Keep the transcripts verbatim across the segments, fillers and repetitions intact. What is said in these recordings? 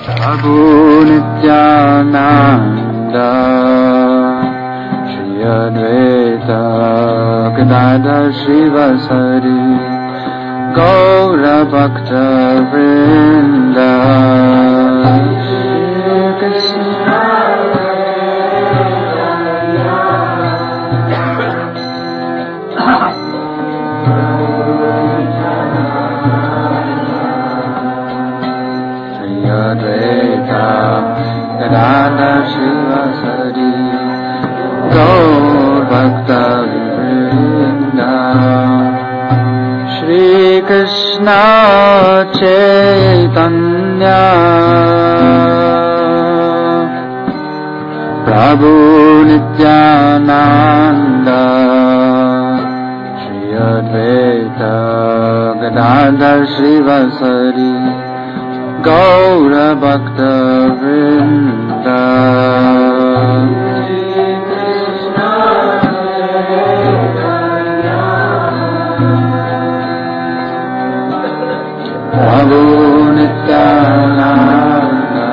Prabhu Nityananda Shri Advaita Gadadhar Shivasari Gaura Bhakta Vrinda Gadadhar Shivasari Gaur Bhakta Vrinda Shri Krishna Chaitanya Prabhu Nityananda Shri Advaita Gadadhar Shivasari Gaura Bhakta Vrinda Prabhu Nityananda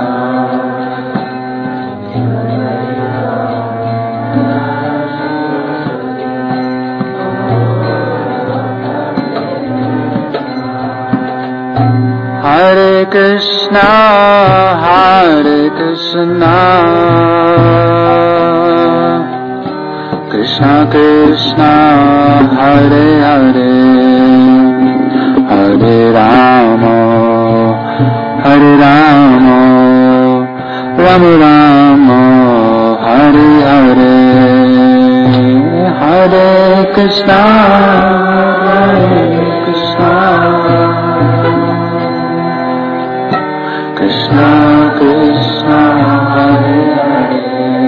Hare Krishna, Hare Krishna, Krishna Krishna, Hare Hare, Hare Rama, Hare Rama, Rama Rama, Hare Hare, Hare Krishna, Hare Krishna, Krishna Krishna, Hare Hare,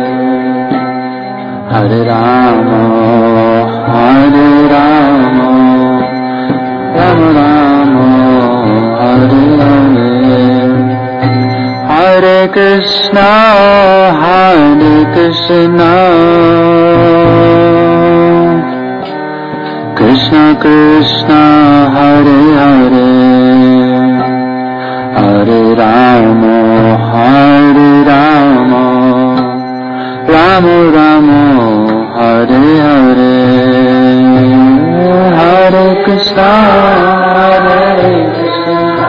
Hare Rama, Hare Rama, Rama Rama, Hare Hare, Hare Krishna, Hare Krishna, Krishna Krishna, Hare Hare, Hare Rama, Hare Rama, Rama Rama, Hare Hare, Hare Krishna, Hare Krishna,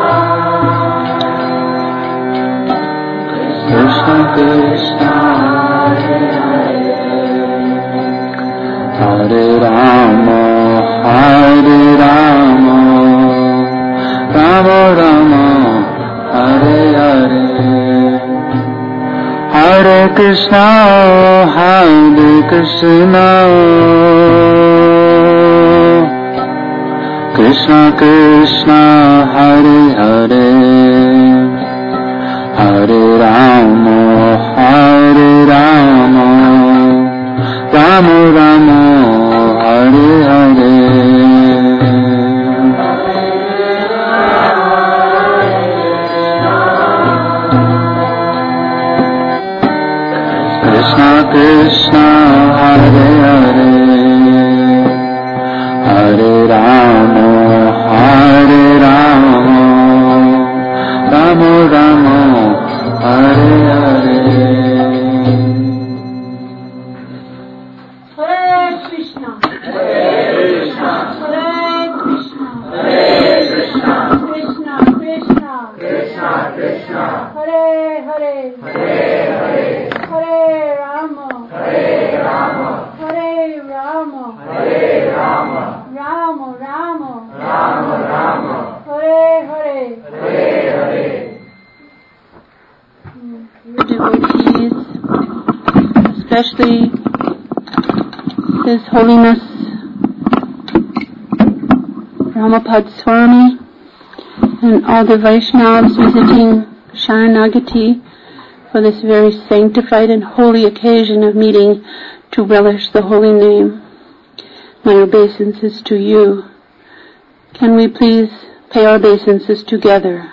Krishna Krishna, Hare Rama, Hare Rama, Rama Rama, Hare Hare, Hare Krishna, Hare Krishna, Krishna Krishna, Hare Hare, Hare Rama, Hare Rama, Rama Rama, Hare Hare, Krishna Krishna, Hare Hare, Hare Rama, Hare Rama, Rama Rama, Hare Hare. Hare Krishna, Hare Krishna, Hare Krishna, Krishna Krishna, Krishna Krishna, Hare Hare, Hare Hare, Hare Rama, Hare Rama, Hare Rama, Hare Rama, Rama Rama, Rama Rama, Hare Hare, Hare Hare. Your devotees, especially His Holiness Ramapad Swami and all the Vaishnavas visiting Sharanagati for this very sanctified and holy occasion of meeting to relish the holy name. My obeisances to you. Can we please pay our obeisances together?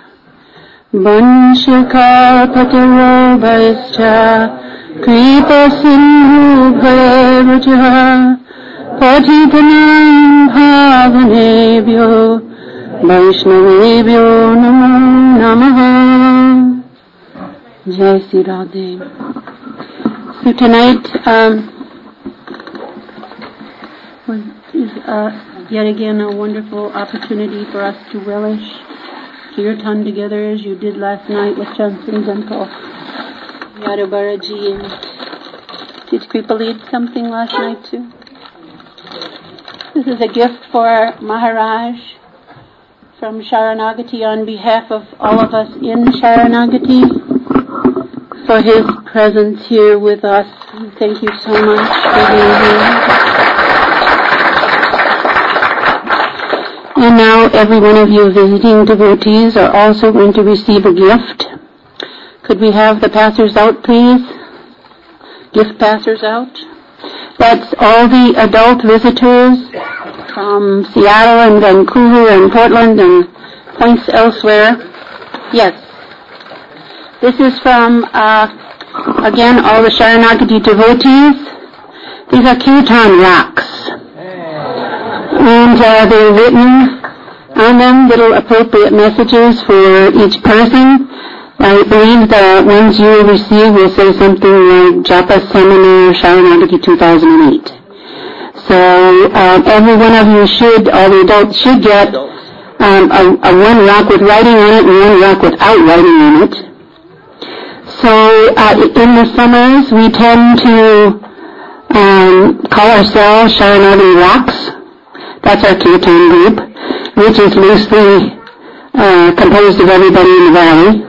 Vanshikapatarobhaischa kripa sindhu bhairajah patitanam bhavanebhyo Vaishnavebhyo namo namaha. Jai Sri Radhe. So tonight um, is uh, yet again a wonderful opportunity for us to relish Kirtan together as you did last night with Johnson Temple, Yadubaraji, and did Kripa lead something last night too? This is a gift for Maharaj from Sharanagati on behalf of all of us in Sharanagati for his presence here with us. Thank you so much for being here. And now every one of you visiting devotees are also going to receive a gift. Could we have the passers out, please? Gift passers out. That's all the adult visitors from Seattle and Vancouver and Portland and points elsewhere. Yes. This is from, uh, again, all the Sharanagati devotees. These are Kirtan rocks. And uh, they're written on them little appropriate messages for each person. I believe the ones you will receive will say something like Japa Seminar Sharanagati two thousand eight. So uh, every one of you should, all the adults should get um, a, a one rock with writing on it and one rock without writing on it. So uh, in the summers we tend to um, call ourselves Sharanagati Rocks. That's our Kirtan group, which is loosely uh, composed of everybody in the valley.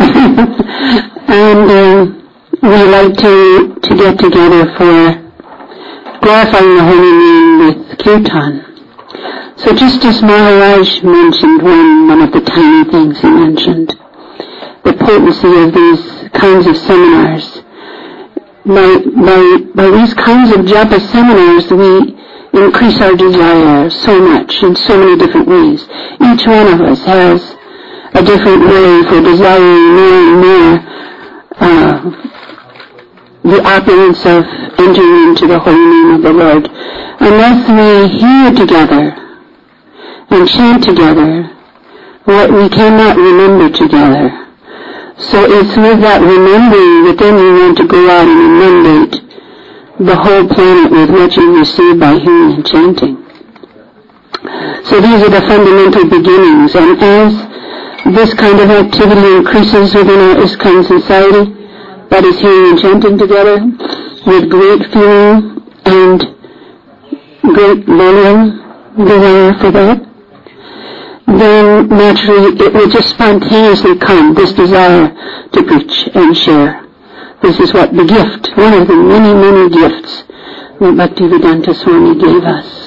And uh, we like to, to get together for glorifying the holy name with Kirtan. So just as Maharaj mentioned one, one of the tiny things he mentioned, the potency of these kinds of seminars. By, by, by these kinds of japa seminars, we increase our desire so much in so many different ways. Each one of us has a different way for desiring more and more uh, the opulence of entering into the holy name of the Lord. Unless we hear together and chant together what we cannot remember together. So it's with that remembering that then we want to go out and inundate the whole planet with what you receive by hearing and chanting. So these are the fundamental beginnings, and as this kind of activity increases within our ISKCON society, that is hearing and chanting together with great feeling and great volume, desire for that, then naturally it will just spontaneously come, this desire to preach and share. This is what the gift, one of the many, many gifts that Bhaktivedanta Swami gave us.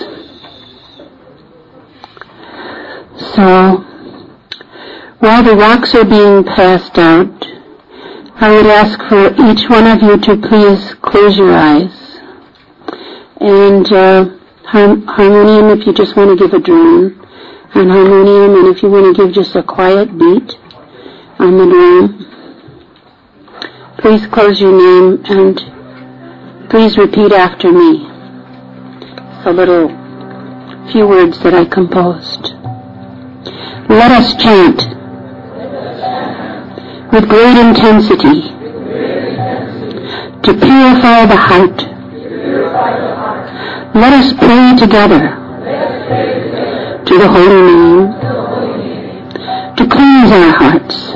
So, while the rocks are being passed out, I would ask for each one of you to please close your eyes. And uh, harmonium if you just want to give a drone, and harmonium, and if you want to give just a quiet beat on the drum. Please close your name and please repeat after me. It's a little few words that I composed. Let us chant with great intensity to purify the heart. Let us pray together to the holy name to cleanse our hearts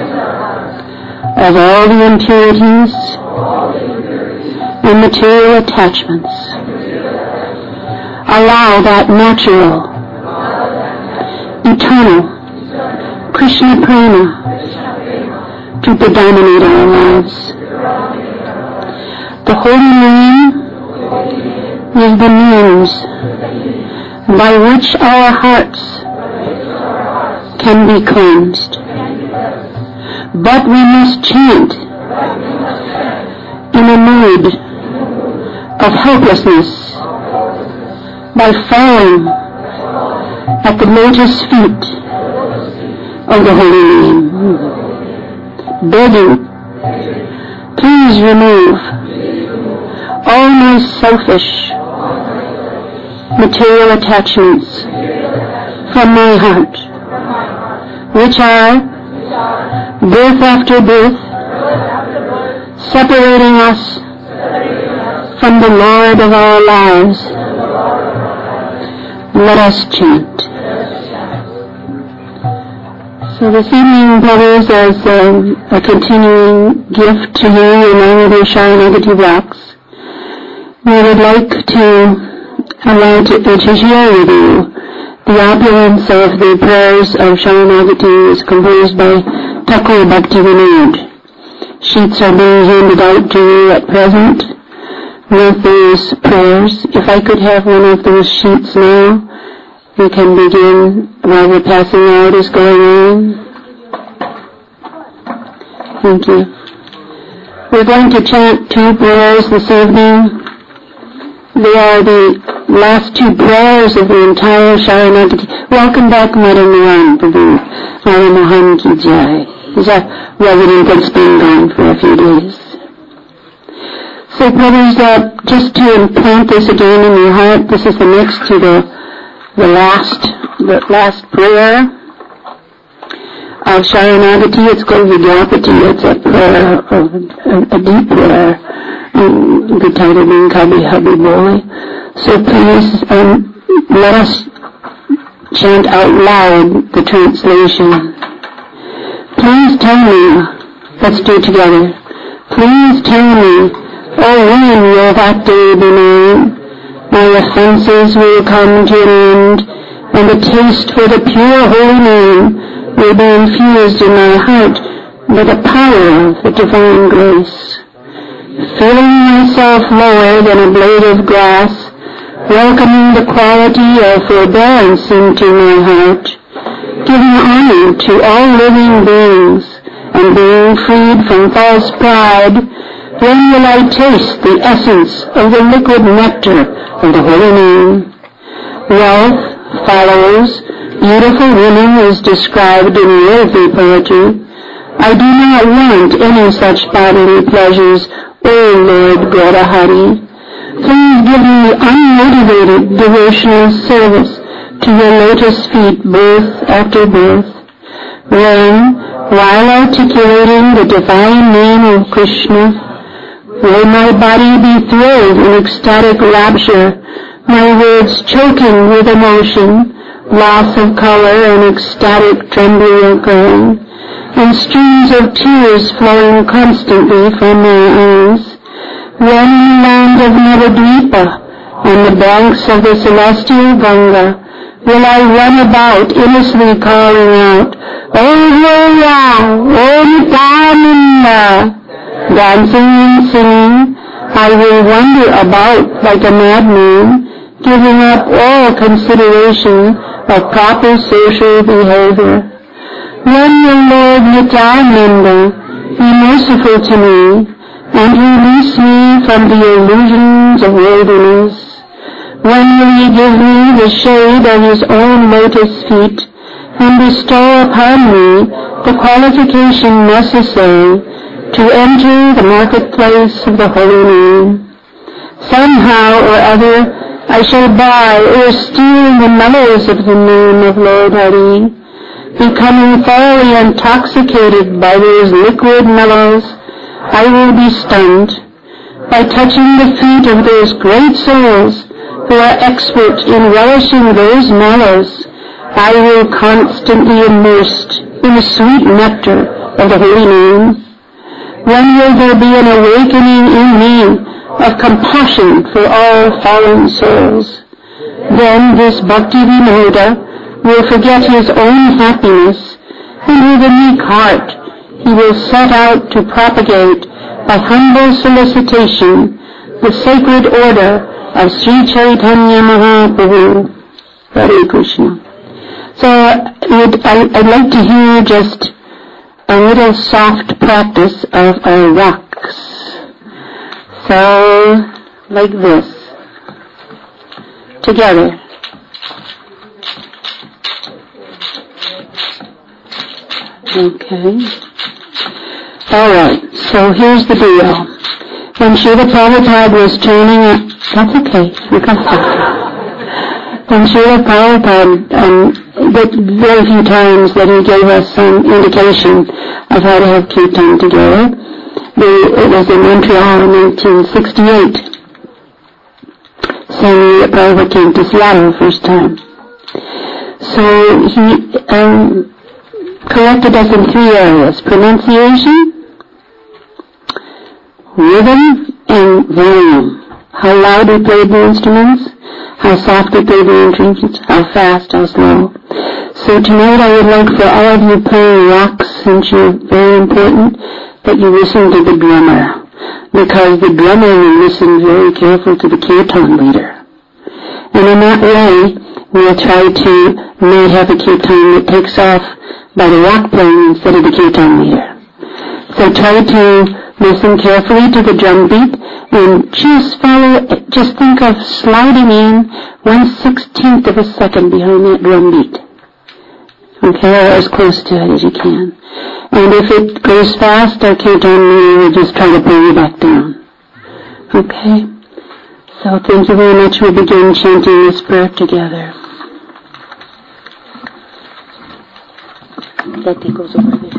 of all the impurities and material attachments. Allow that natural, eternal Krishna prema to predominate our lives. The holy name is the means by which our hearts can be cleansed. But we must chant in a mood of helplessness by falling at the lotus feet of the holy name, begging, please remove all my selfish material attachments from my heart, which are birth after birth, separating us from the Lord of our lives. Let us chant. So this evening, brothers, as um, a continuing gift to you in honor of your Sharanagati rocks, we would like to allow to, to share with you the opulence of the prayers of Sharanagati as composed by Thakur Bhaktivinoda. Sheets are being handed out to you at present with these prayers. If I could have one of those sheets now, we can begin while the passing out is going on. Thank you. We're going to chant two prayers this evening. They are the last two prayers of the entire Sharanagati. Welcome back, Mother Mohan Prabhu. Mother Mohan Ki Jai. He's a resident that's been gone for a few days. So, brothers, uh, just to implant this again in your heart, this is the next to the the last the last prayer of Sharanagati. It's called Vidyapati. It's a prayer of a, a deep prayer. Um, the title being Kabhi Habhi Bole. So please um, let us chant out loud the translation. Please tell me, let's do it together. Please tell me, oh, when will that day be mine? My offenses will come to an end, and the taste for the pure holy name will be infused in my heart by the power of the divine grace. Feeling myself lower than a blade of grass, welcoming the quality of forbearance into my heart, giving honor to all living beings, and being freed from false pride, when will I taste the essence of the liquid nectar of the holy name? Wealth, followers, beautiful women is described in worldly poetry. I do not want any such bodily pleasures, O Lord Gaurahari. Please give me unmotivated devotional service to your lotus feet birth after birth. When, while articulating the divine name of Krishna, will my body be thrilled in ecstatic rapture, my words choking with emotion, loss of color and ecstatic trembling occurring, and streams of tears flowing constantly from my eyes. When in the land of Navadvipa, on the banks of the celestial Ganga, will I run about innocently calling out, O Goya, O Nityananda, dancing and singing, I will wander about like a madman, giving up all consideration of proper social behavior. When will Lord Nityananda be merciful to me and release me from the illusions of worldliness? When will he give me the shade of his own lotus feet and bestow upon me the qualification necessary to enter the marketplace of the holy name? Somehow or other I shall buy or steal the mellows of the name of Lord Hari. Becoming thoroughly intoxicated by those liquid mellows, I will be stunned. By touching the feet of those great souls who are expert in relishing those mellows, I will constantly immersed in the sweet nectar of the holy name. When will there be an awakening in me of compassion for all fallen souls? Then this Bhaktivinoda will forget his own happiness, and with a meek heart he will set out to propagate by humble solicitation the sacred order of Sri Chaitanya Mahaprabhu. Hare Krishna. So I'd, I'd like to hear just a little soft practice of our rocks. So, like this. Together. Okay. Alright, so here's the deal. When Srila Prabhupada was turning up, that's okay, you can stop. When Srila Prabhupada, um, the very few times that he gave us some indication of how to have kirtan together, It was in Montreal in nineteen sixty-eight. Same year Prabhupada came to Seattle first time. So he um, corrected us in three areas: pronunciation, rhythm, and volume. How loud we played the instruments, how soft we played the instruments, how fast, how slow. So tonight I would like for all of you playing rocks, since you're very important, that you listen to the drummer. Because the drummer will listen very careful to the kirtan leader. And in that way, we'll try to not have a kirtan that takes off by the rock playing instead of the kirtan leader. So try to listen carefully to the drum beat and just follow, just think of sliding in one sixteenth of a second behind that drum beat. Okay, or as close to it as you can. And if it goes fast, our kirtan leader will just try to bring you back down. Okay? So thank you very much. We'll begin chanting this prayer together. That goes over there.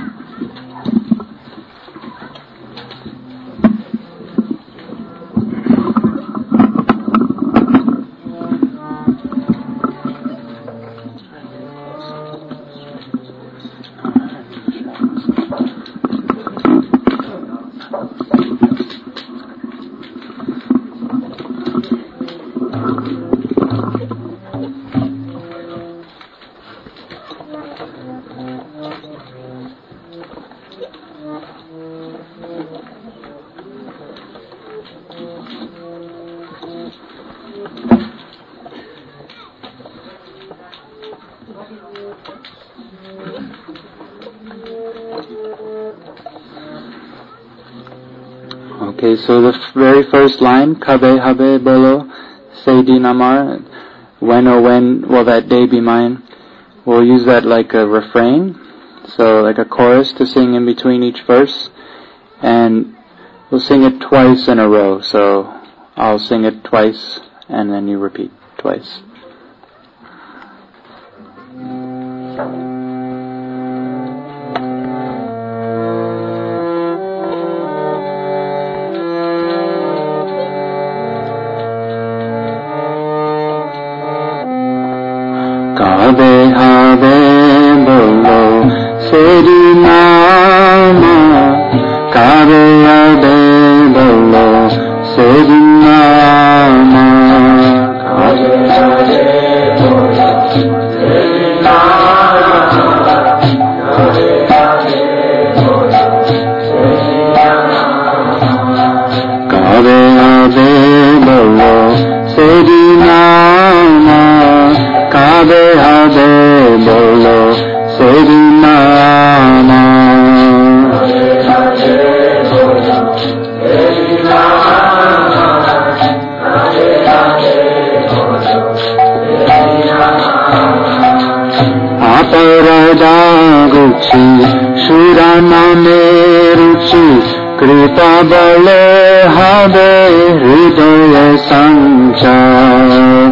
Okay, so the f- very first line, Kabe habe bolo, Seidi namar, when or when will that day be mine? We'll use that like a refrain, so like a chorus to sing in between each verse, and we'll sing it twice in a row, so I'll sing it twice, and then you repeat twice. Kabe habe bolo, Seri nama. Kabe habe bolo, Seri nama. Kabe habe bolo, Seri nama. Kabe habe bolo, Seri nama. Kabe habe bolo, Seri nama. Kabe habe bolo, Seri nama. Kabe habe bolo, Seri nama. Kabe habe bolo, Seri nama. Aparada guchi, shura name ruchi, kripa bale habe hridaya sanchar.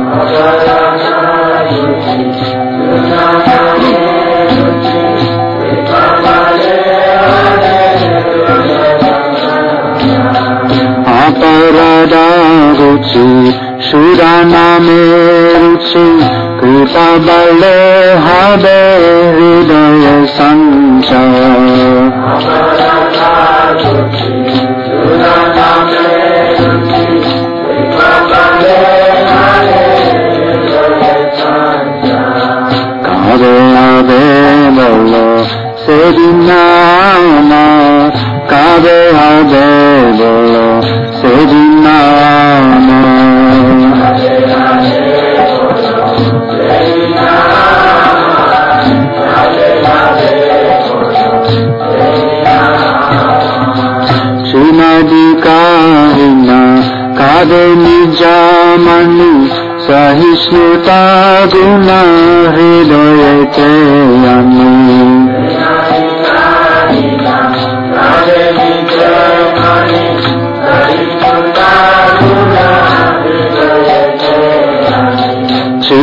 Aparada ruchi, shura name ruchi, kripa bale habe hridaya sanchar. Aparada ruchi, shura name ruchi, kripa bale habe hridaya sanchar. Kabe habe bolo, Seri nama. Kabe habe bolo, Seri nama. Kabe habe bolo, Seri nama. Kabe habe bolo, Seri nama. Srimadi kahina, Kabe nija mani, Sahisnuta guna hridaya te yani.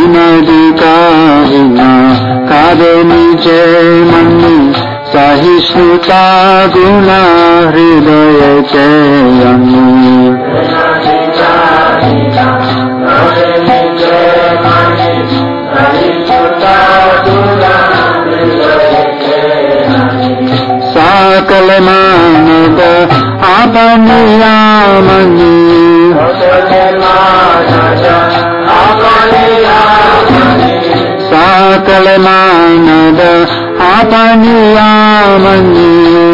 Srimadi kahina, Kabe nije mani, Sahisnuta सुता गुना हृदय चयनी सकल मानव आपनियामनी सकल मानव आपनियामनी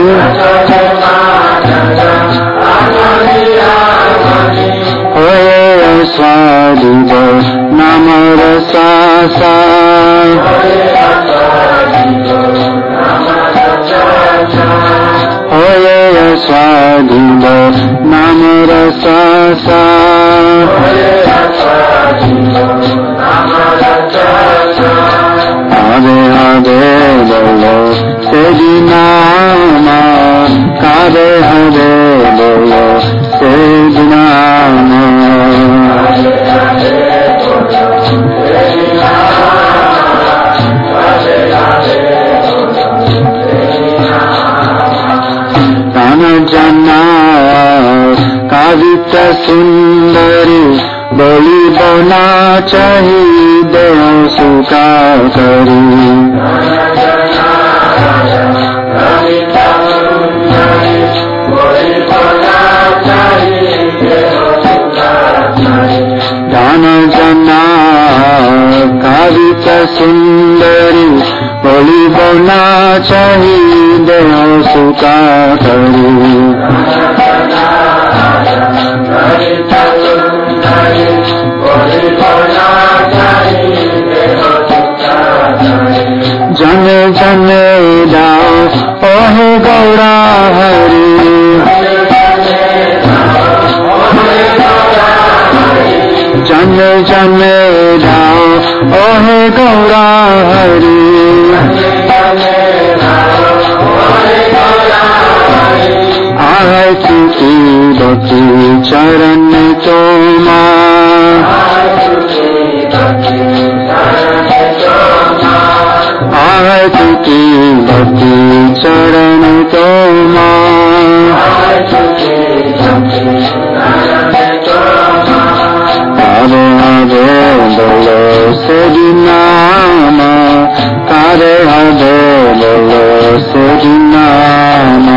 होए स्वादिव नाम रसासा होए स्वादिव नाम रसासा हरे हरे बोलो तेरी नाम कारे हरे बोलो तेरी नाम तन जना कावित सुंदरी बोली बोना चाहिए सुखा करी धन जना कावित सुंदरी बोली बोना चाहिए सुखा करी जन जन दाओ ओहे गौरा हरि जन जन दाओ ओहे गौरा हरि आए की भक्ति चरण तोमा आरती की भक्ति चरण तोमा कारे हरे बोलो सेरी नाम कारे हरे बोलो सेरी नाम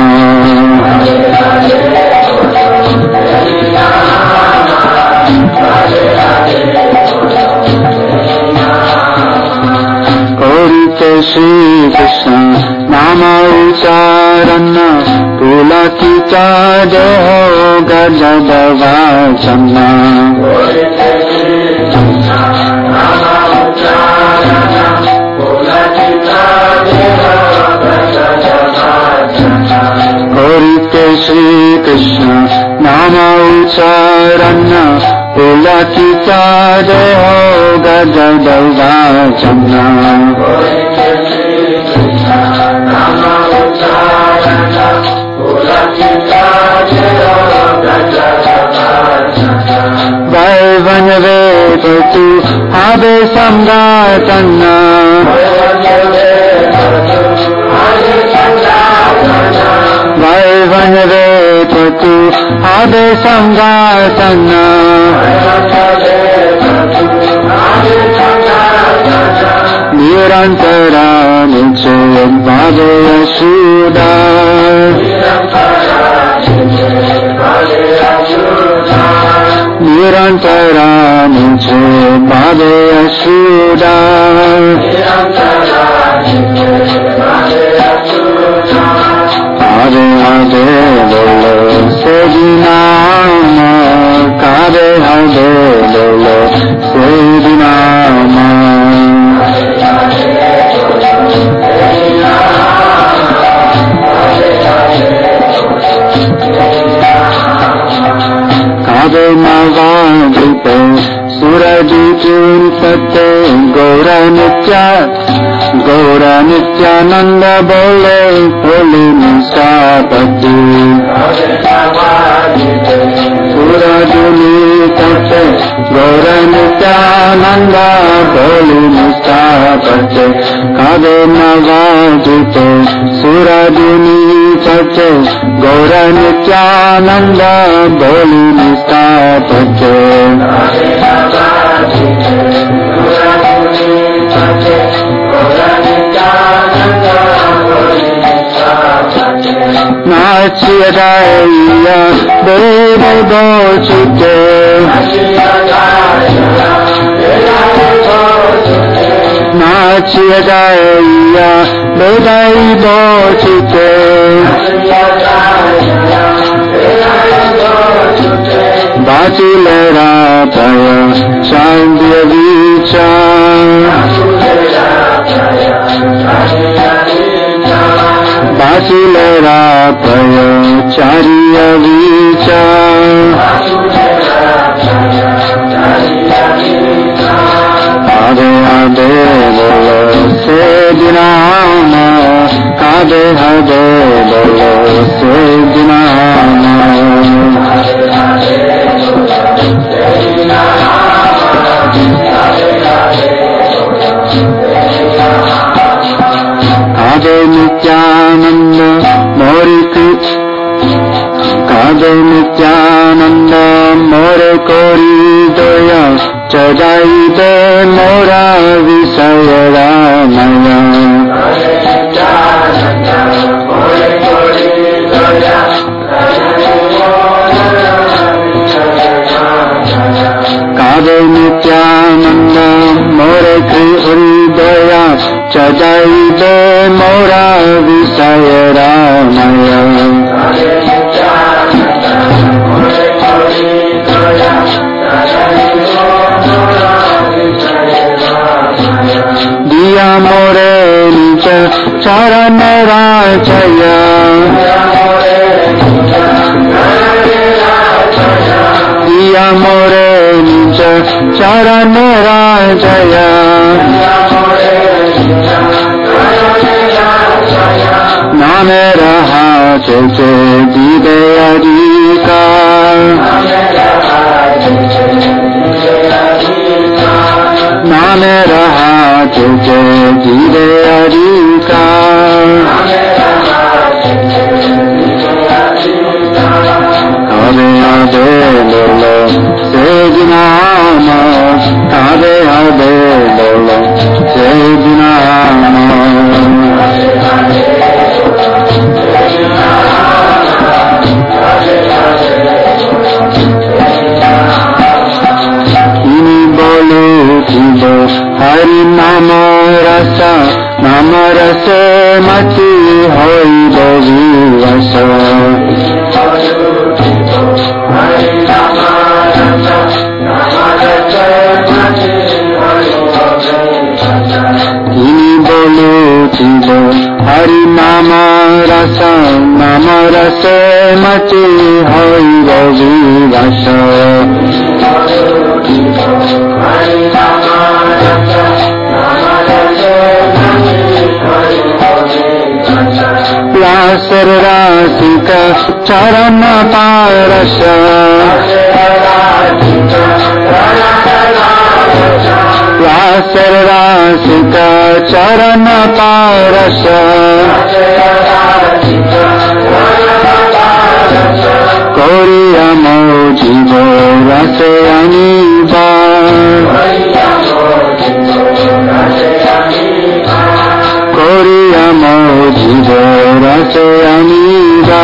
श्री कृष्ण नाम उच्चारण पुलकिता देहो गजब वाचन कोरिते श्री कृष्ण नाम उच्चारण पुलकिता देहो गजब वाचन वैवन वेद तु आदे संगातन वैवन वेद तु आदे संगातन निरंतरा निश्चय भावे अशुदा निरंतरा निश्चय भावे अशुदा हरे हरे बोलो सेरी नाम कारे हरे बोलो सेरी नाम कावे नवाधिपे सुरजि चूर्पते गौर नित्या गौर नित्यानंद बोले होली निष्ठापति सूरजुनीत सच्चे गौर नित्यानंद बोली निष्ठापते कावे नवाजिते सुरदिनी सच्चे गौर नित्यानंद बोली निष्ठापते नाचिया बेद बोचते नाचिया बेदाई बोचते बाचिलेरा पय शांति विचार बाचिलेरा पय चार्य विचार आदे आदे बोलो से दिनाम आदे आदे बोलो से दिनाम कादे नित्यानंद मोरे कादे नित्यानंद मोरे कोरी दया चढ़ाई दे मोरा विषय रामया कादे नित्यानंद मोरे हृदया चढ़ाई दे मोरा विषय रामया दिया मोरे निज चरण राजया दिया मोरे निज चरण राजया नाम रहा चेचे दीदे अधिकार नाम रहा चेचे दीदे अधिकार कावे आदे बोलो से नाम कावे आदे बोलो से नाम हरि नाम रस नाम रस मति होई बविवश इनी बोलो जीव हरि नाम रस नाम रस मति होई बविवश व्यासर रासिक चरण पारस व्यासर रासिक चरण पारस कोरिया मो जीव रस अनिबा कोरिया मो जीव रस अनिबा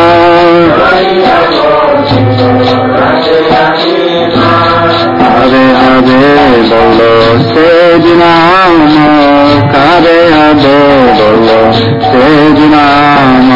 हरे हरे बोलो से नाम कारे हरे बोलो से नाम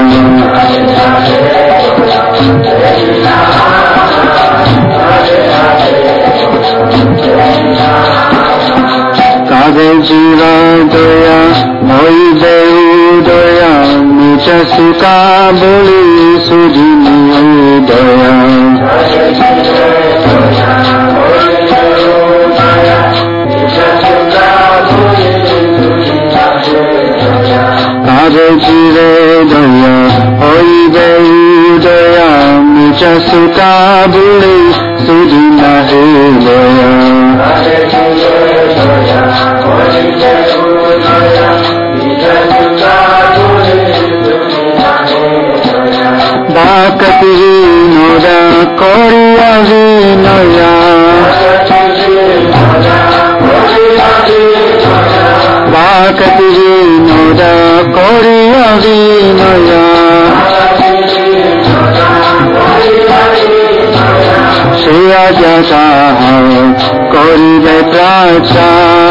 कावे जीवा दया होई देऊ दया निज सुका बोली सुधिनी दया कावे जीवे दया होई देऊ दया निज सुका बोली सुधिनी hridoya Bhakati vinoda koriya vinoya Bhakati vinoda koriya vinoya Shriya jata koribe pracha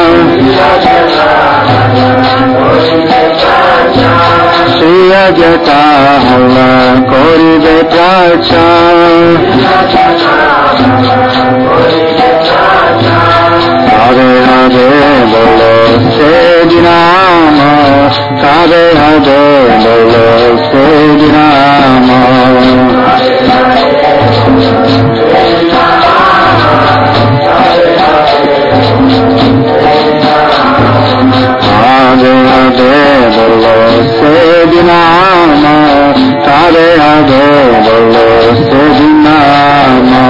Shriya jata koribe pracha Radhe Radhe bolo Sedi Nama Radhe Radhe bolo Sedi Nama Radhe Radhe bolo Sedi Nama Radhe Radhe bolo Sedi Nama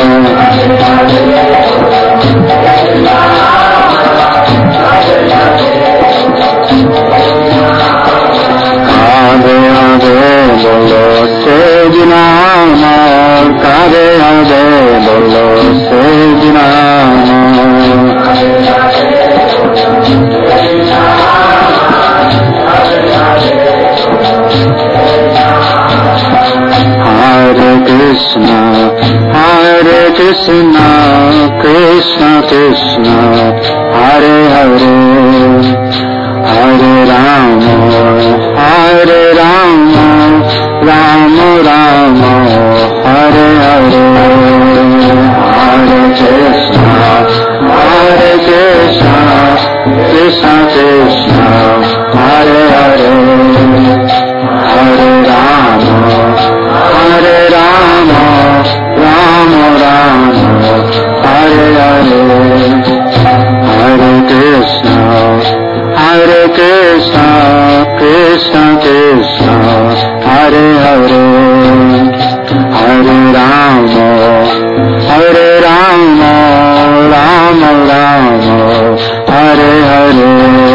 Radhe Radhe bolo Sedi Nama Radhe Radhe bolo Sedi Nama Hare Krishna, Hare Krishna, Krishna Krishna, Hare Hare, Hare Rama, Hare Rama, Rama Rama, Hare Hare, Hare Krishna, Hare Krishna, Krishna Krishna, Hare Hare, Hare Rama, Hare Rama, Rama Rama, Hare Hare, Hare Krishna, Hare Krishna, Krishna Krishna, Hare Hare, Hare Rama, Hare Rama, Rama Rama, Hare Hare.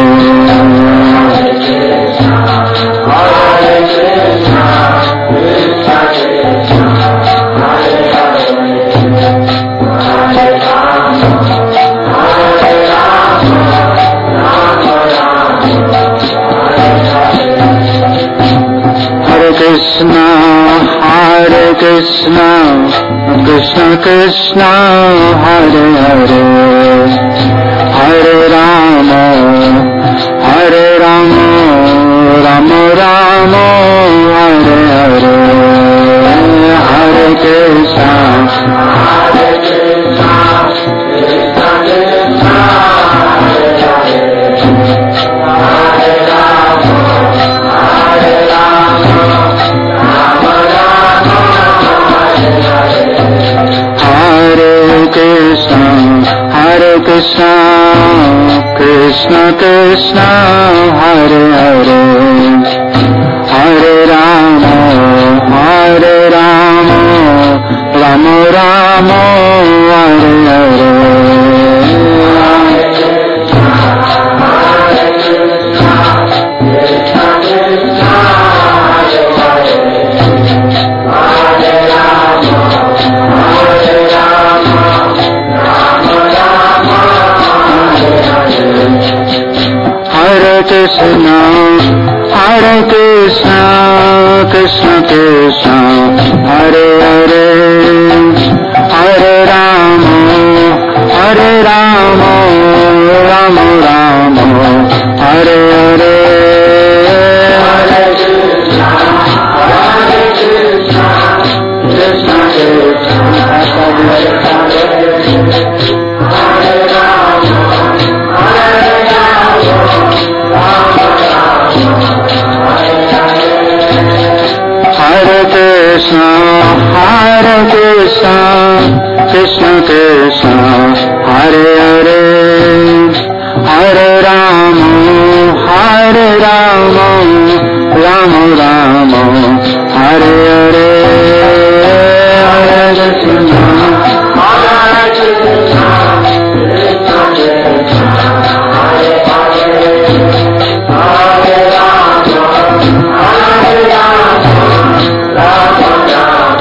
Krishna, Hare Krishna, Krishna Krishna, Hare Hare, Hare Rama, Hare Rama, Rama Rama, Hare Hare, Hare Krishna, Hare Krishna, Krishna Krishna, Hare Hare, Hare Rama, Hare Rama, Hare Krishna, Hare Krishna, Krishna Krishna, Hare Hare, Hare Rama, Hare Rama, Rama Rama, Hare Hare, Hare Krishna, Hare Krishna, Krishna Krishna, Hare Hare, Hare Rama, Hare Rama, Rama Rama, Hare Hare, Hare Krishna,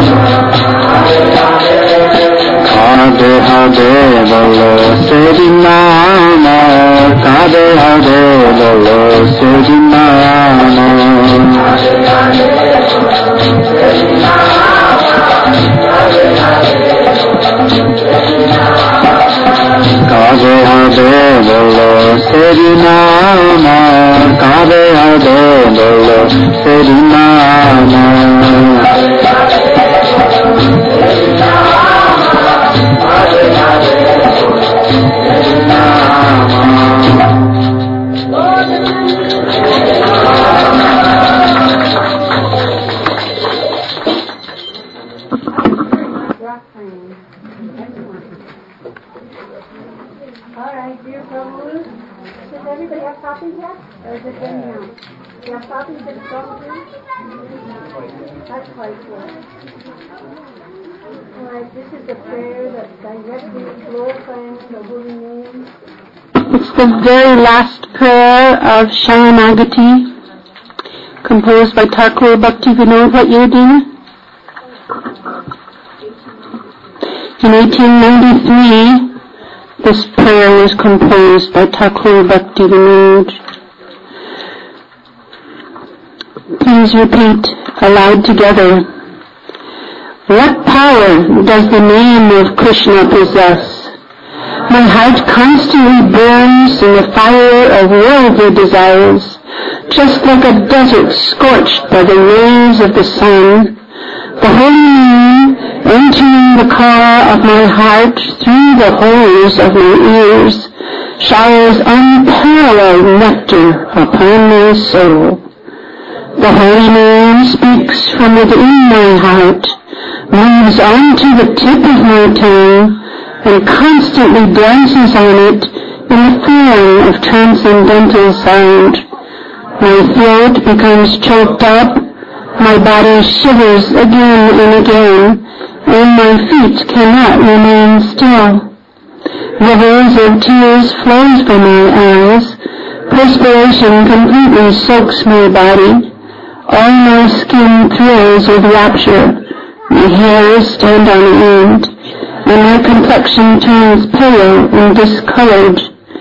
Hare Hare Bolo Sri Namo, Hare Hare Bolo Sri Namo, Hare Hare Bolo Sri Namo, Hare Hare Bolo Sri Namo, Alright, dear Prabhu, does everybody have copies yet? Or is it in now? Do you have copies of the Prabhu? That's quite good. Alright, this is the prayer that's directly glorifying the holy name. It's the very last prayer of Sharanagati, composed by Thakur Bhaktivinoda. What year, Dina? In eighteen ninety-three, this prayer was composed by Thakur Bhaktivinoda. Please repeat aloud together. What power does the name of Krishna possess? My heart constantly burns in the fire of worldly desires, just like a desert scorched by the rays of the sun. The holy moon, entering the car of my heart through the holes of my ears, showers unparalleled nectar upon my soul. The holy moon speaks from within my heart, moves onto the tip of my tongue, and constantly dances on it in the form of transcendental sound. My throat becomes choked up, my body shivers again and again, and my feet cannot remain still. Rivers of tears flows from my eyes, perspiration completely soaks my body, all my skin thrills with rapture, my hairs stand on end, and my complexion turns pale and discolored.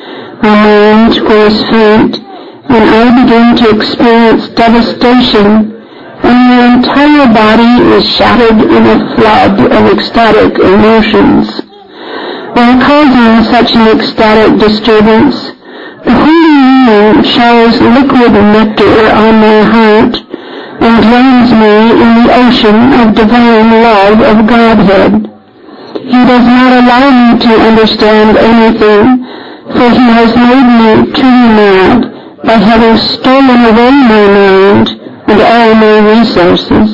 My mind grows faint, and I begin to experience devastation, and my entire body is shattered in a flood of ecstatic emotions. While causing such an ecstatic disturbance, the holy moon showers liquid nectar on my heart and drowns me in the ocean of divine love of Godhead. He does not allow me to understand anything, for he has made me truly mad by having stolen away my mind and all my resources.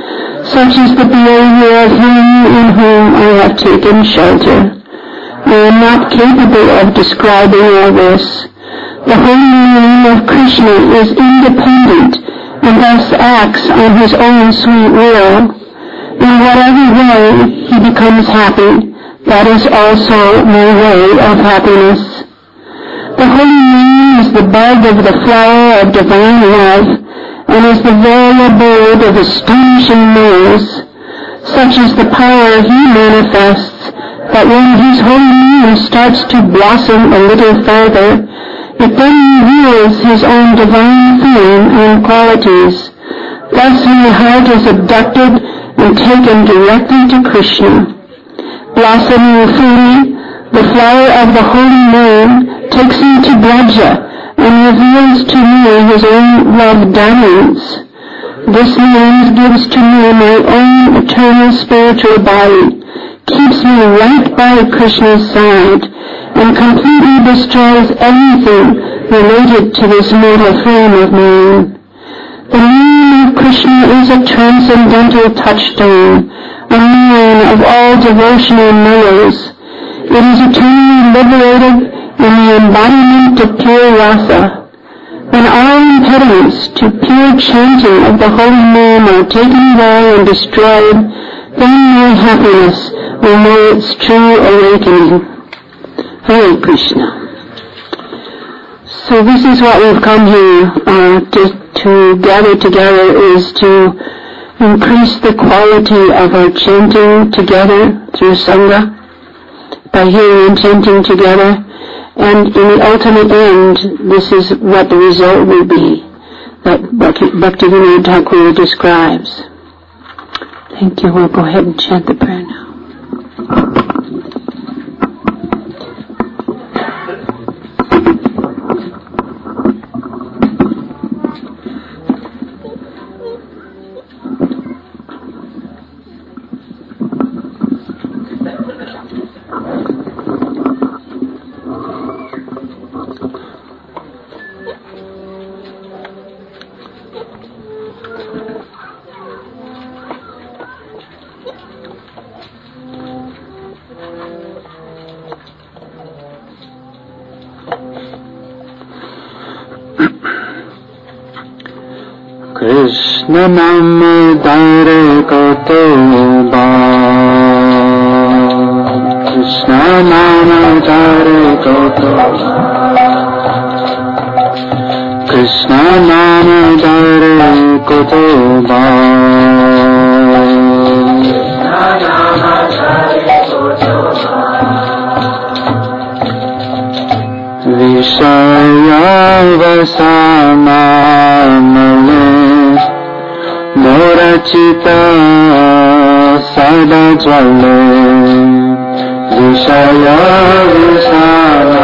Such is the behavior of him in whom I have taken shelter. I am not capable of describing all this. The holy name of Krishna is independent and thus acts on his own sweet will. In whatever way he becomes happy, that is also my way of happiness. The holy name is the bud of the flower of divine love, and is the very abode of astonishing noise. Such is the power he manifests, that when his holy name starts to blossom a little further, it then reveals his own divine form and qualities. Thus my heart is abducted and taken directly to Krishna. Blossoming freely, the flower of the holy name takes me to Braja and reveals to me his own love diamonds. This name gives to me my own eternal spiritual body, keeps me right by Krishna's side, and completely destroys everything related to this mortal frame of mine. The name of Krishna is a transcendental touchstone, a mine of all devotional mellows. It is eternally liberated in the embodiment of pure rasa. When all impediments to pure chanting of the holy name are taken away and destroyed, then my happiness will know its true awakening. Hare Krishna. So this is what we've come here uh, to, to gather together, is to increase the quality of our chanting together through Sangha, by hearing and chanting together, and in the ultimate end, this is what the result will be, that Bhaktivinoda Thakur describes. Thank you. We'll go ahead and chant the prayer now. Krishna Nam Dare Kotoba, Krishna Nam Dare Kotoba, Krishna Nam Dare Kotoba, Vishaya Vasana Morachita Sada Jwale Vishaya Visana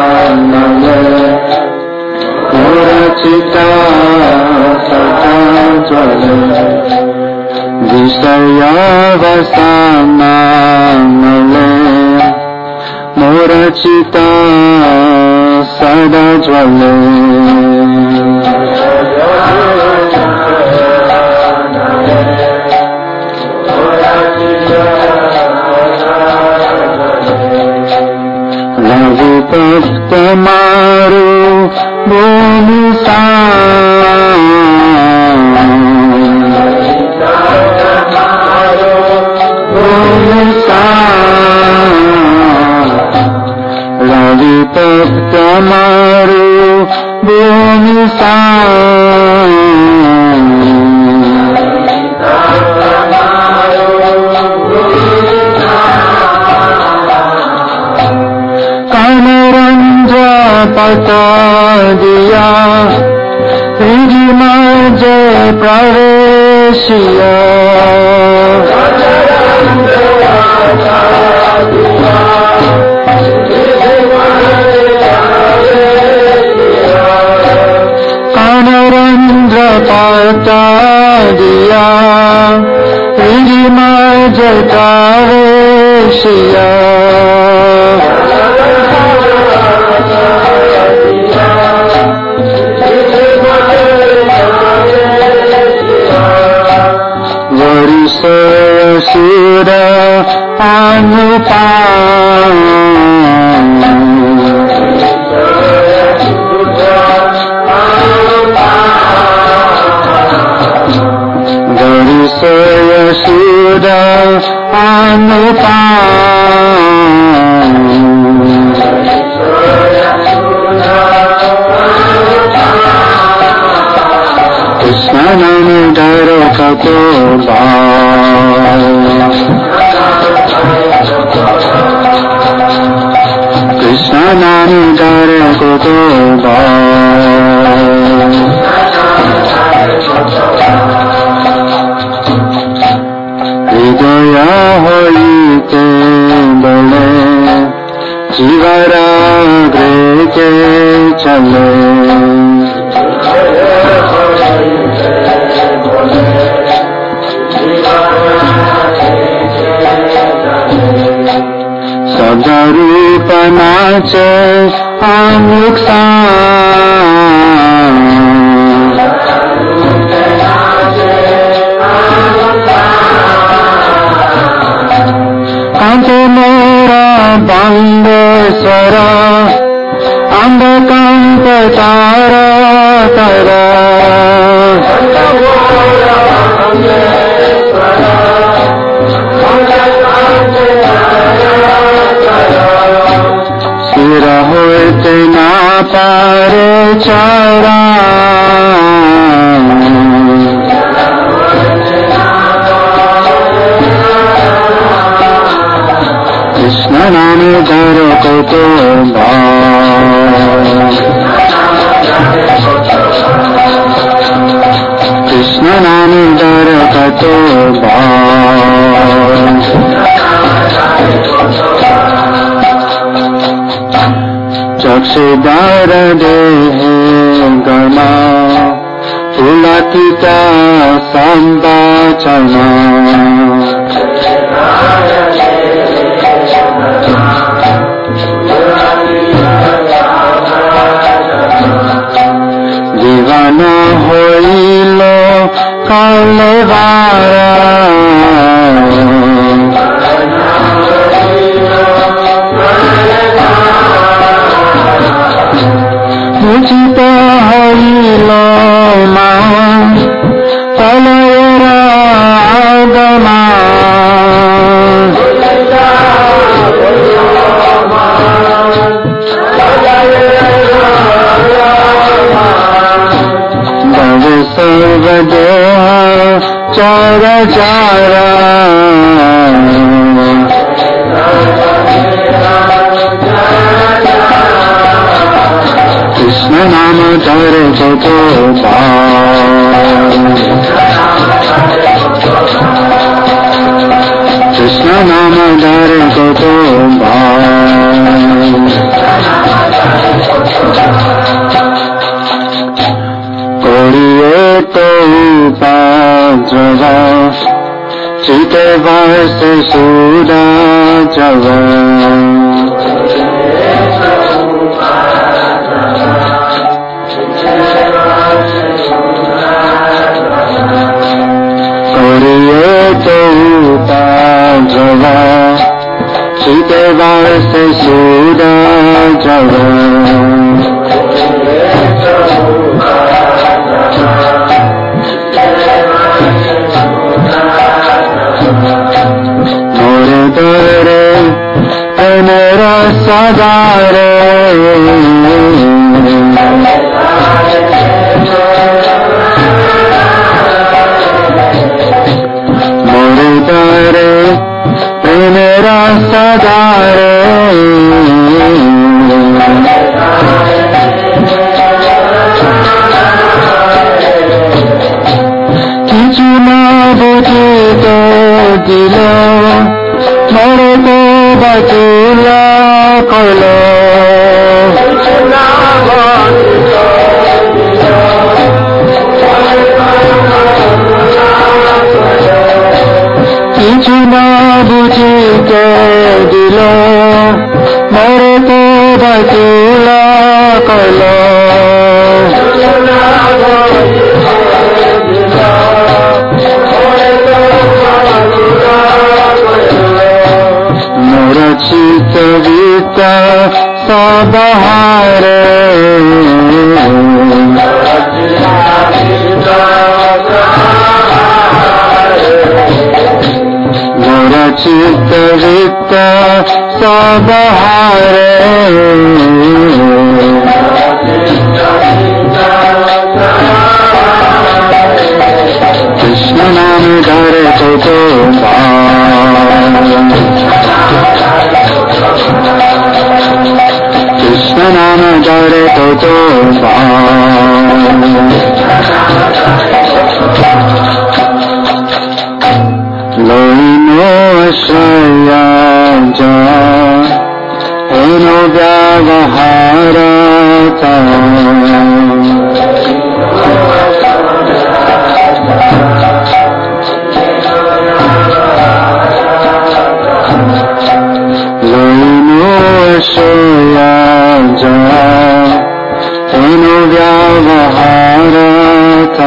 Morachita Sada Jwale Vishaya Vasana Morachita Sada Jwale Bhakta Maru Bhumi Ravi Bhakta Maru Bhumi Pata diya Rijima jai praveshiya Kanarandra pata diya Rijima jai praveshiya Sura Anupam Garisaya Sura Anupam Krishna Nam Daro Kakoba Krishna Nam Daro Kakoba Hridaya hoite bole Jivara greke chale Sabdarupa nache amuksa Kante mera bande swara Amba kante tara tara Sira hoite na pare chara Krishna नाम धरो को तो कृष्ण नाम धरो को तो चक्षुदार देह गमा पुलकिता संवाचना जीवन होइल कालेवारा मुझित होइल मा कलयरा आगमा सर्वदेह चार चारा कृष्ण नाम धर को तो कृष्ण नाम धर को तो तो पांचवा चिते वर्ष सूरा जवा करिए तो पांचवा चिते वर्ष सूरा जवा मोरे मेरा सदारे मोरे दारे मेरा सदारे किछु ना बुझे तो दिलो मोरे को बचूला कलो किछु ना बुझे तो दिलो मोरे को बचूला कलो चित वित सबहारे मोर चित वित सबहारे कृष्ण नाम धर को तो कृष्ण नाम धर को तो लोइनो शया जा एनो व्यावहारता शया जा एनो व्यावहारता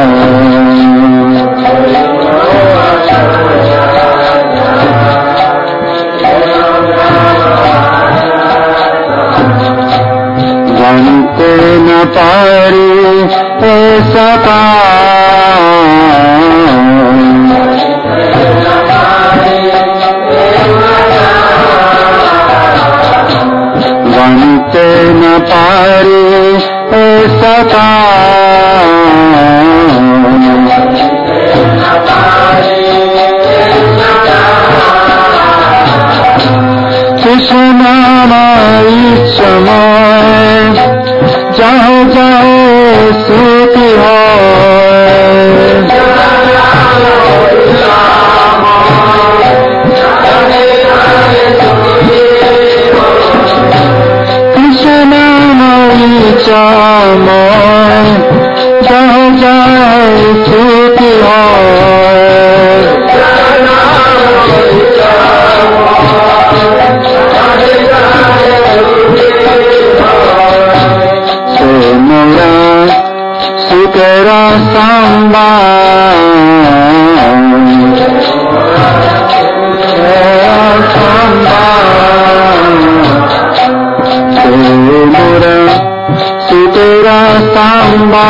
वंते न पारी ऐसा का वंते न पारी ऐसा का कृष्ण नाम इच्छमय जहाँ जाए सुखी कृष्ण नाम इच्छमय जहाँ जाए सुखी Sukera samba samba Sumura Sukera samba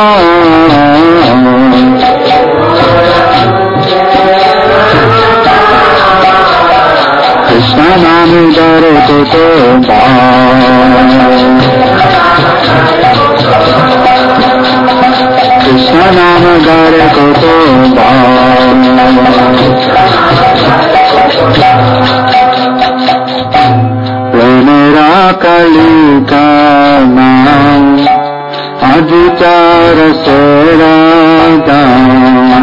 Krishna naam dare to to Krishna naam gare ko to Premera kalika naam adhitar seradam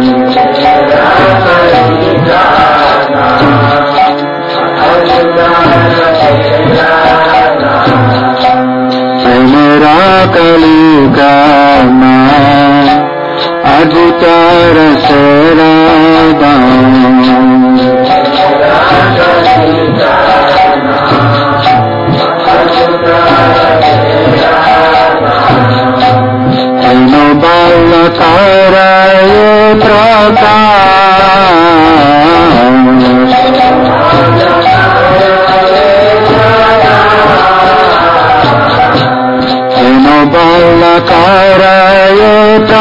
Premera kalika naam adhitar seradam Aino balakaraye prakash Aino balakaraye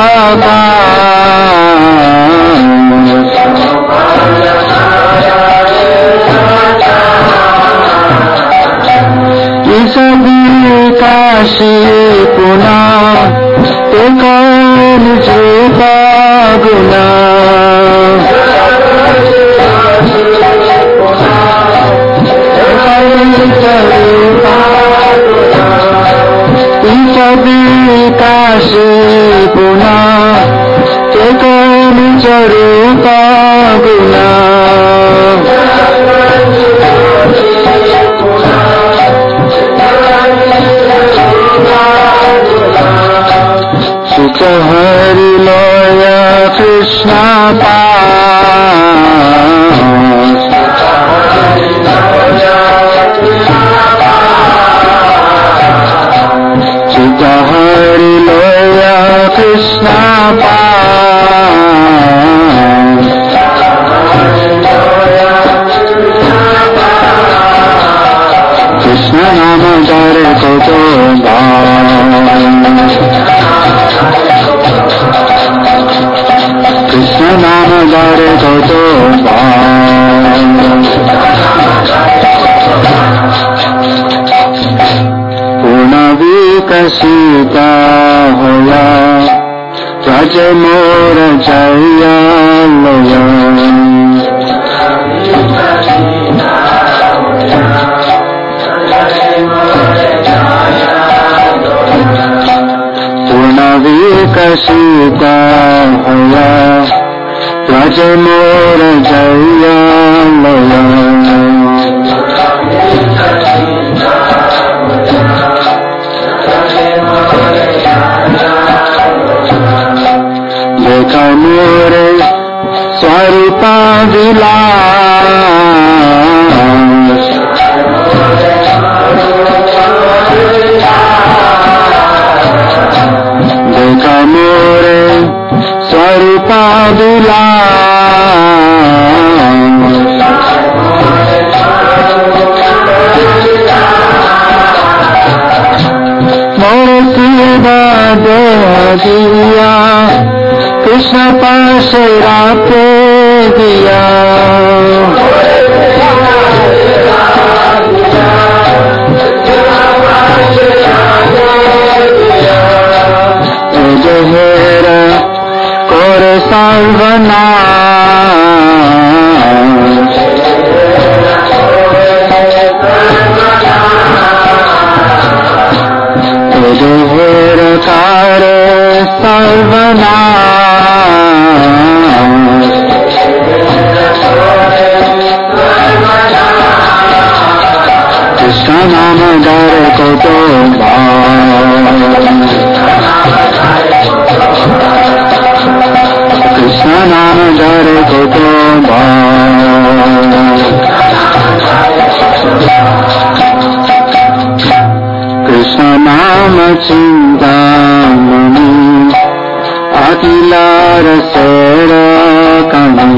prakash Isabi kashi puna Tekan jrupa guna Isabi kashi puna Tekan jrupa guna Hari Loya Krishna Paas Chita Hari Loya Krishna Paas Krishna Nama Dare Koto Krishna Nama Dare Koto Purna Vikasita Hoya Raja Mora Jaya Loya Purna Vikasita Hoya Raja Mora Jaya Loya Dekha More Swarupa Vilas Dekha More Swarupa More Siva Deha Krishna Pashe Rakhe Diya Jehera Kore Salvana नाम डर को तो कृष्ण नाम डर को तो कृष्ण नाम चिंतामणि अखिला रसेर कणी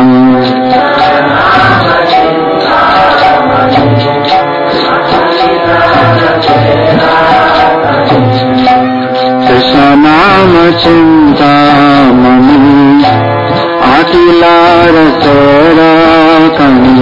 कृष्ण नाम चिंतामणि अखिला रसेर कणी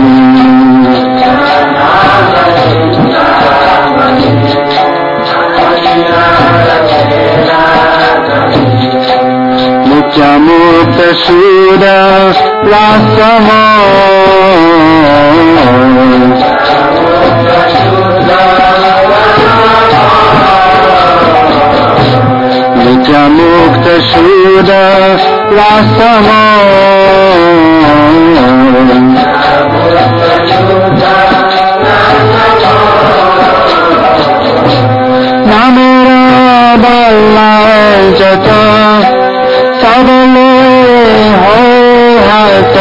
नित्यमुक्त शूर वासमो नित्यमुक्त शूर वासमो नामेरा बल्ला जता सबले हो हाथ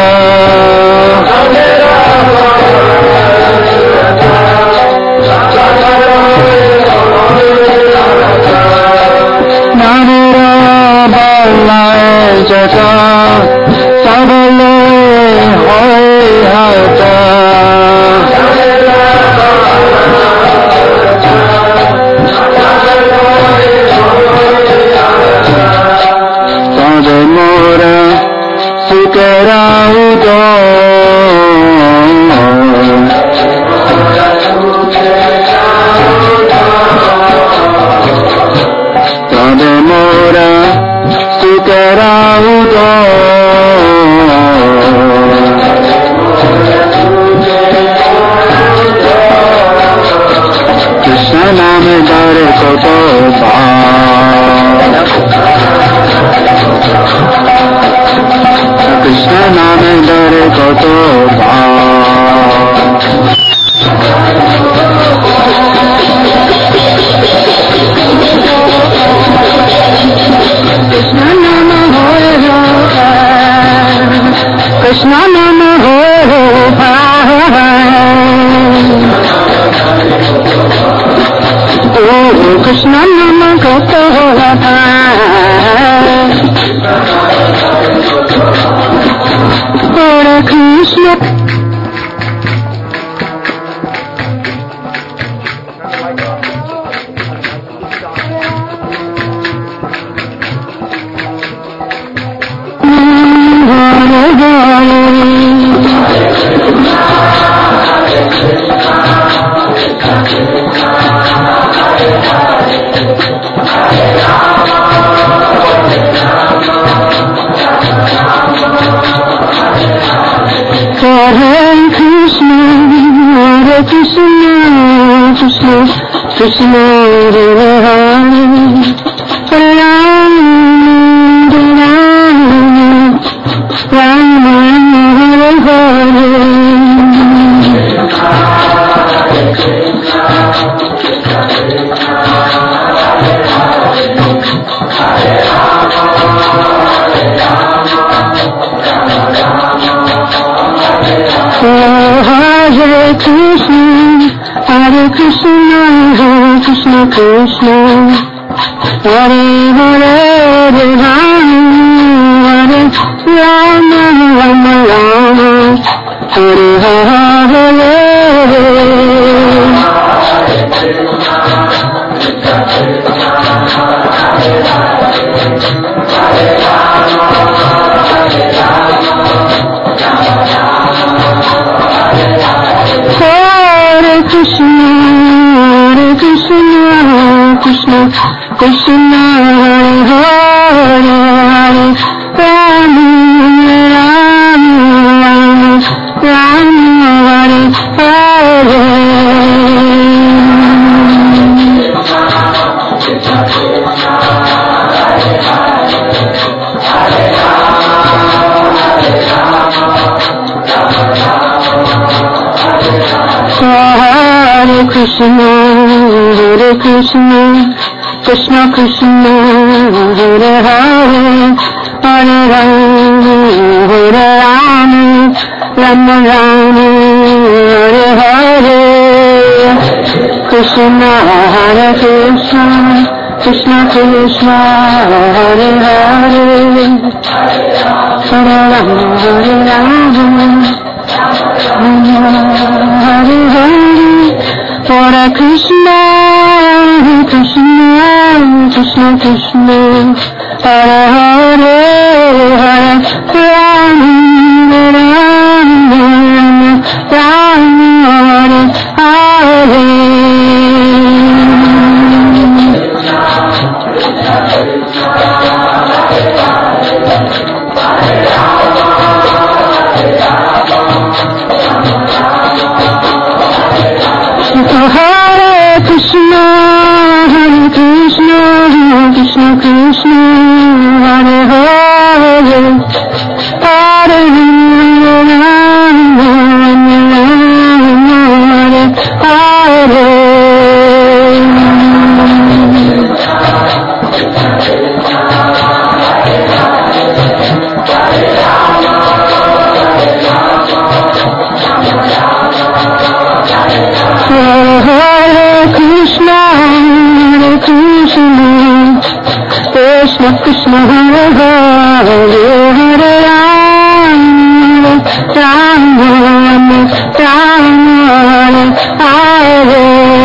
नामेरा बल्ला जता सबले हो हाथ तब मोरा सुकराऊ दो तब मोरा सुकराऊ दो कृष्ण नाम डर को तो कृष्ण नाम डर को तो कृष्ण नाम हो कृष्ण नाम हो ओ कृष्ण नाम को तो और Krishna Hare Krishna, Hare Krishna, Krishna, Krishna, Hare Hare, Hare Rama, Hare Rama, Rama, Hare Hare Krishna, Hare Krishna, Hare Krishna, Krishna, Hare Hare, Hare Rama, Hare Rama, Rama Rama, Hare Hare. Hare Krishna, Hare Krishna, Krishna, Krishna, Hare Hare, Hare Rama, Rama, Rama, Hare Hare Krishna, Hare Krishna, Krishna Krishna, Hare Hare, Hare Rama, Hare Rama, Rama Rama, Hare Hare, Krishna Hare Krishna, Krishna Krishna, Hare Hare, Hare Rama, Hare Rama, Hare Hare, Hare Krishna, Hare Krishna, Krishna Krishna, Hare Hare, Hare Rama, Rama Rama, Hare Hare. Hare Krishna, Hare Krishna, Krishna Krishna, Hare Hare, Hare Rama, Hare Hare. Hare Krishna, Hare Krishna, Krishna Krishna, Hare Hare, Hare Rama, Rama Rama, Hare Hare.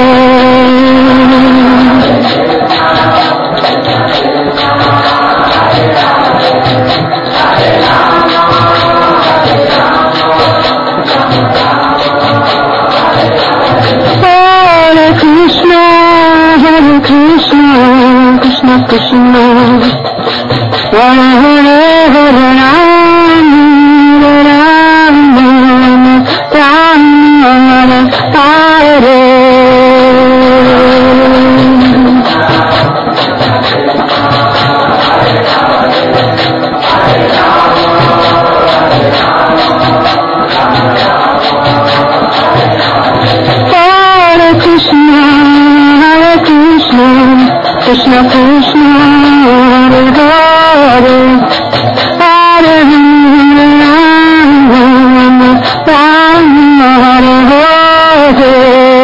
Hare Krishna, Hare Krishna, Krishna Krishna, Hare Hare, Hare Rama, Rama Rama, Hare Hare. Hare Krishna, Hare Krishna, Krishna Krishna, Hare Hare, Hare Rama, Rama Hare